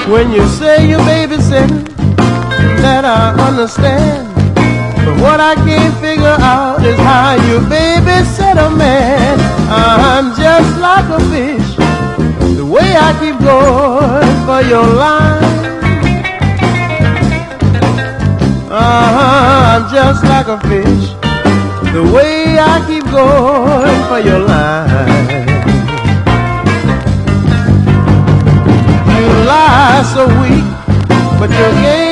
When you say you're babysitting, that I understand. But what I can't figure out is how you babysit a man. I'm just like a fish, the way I keep going for your line. I'm just like a fish, the way I keep going for your line. You lie so weak, but your game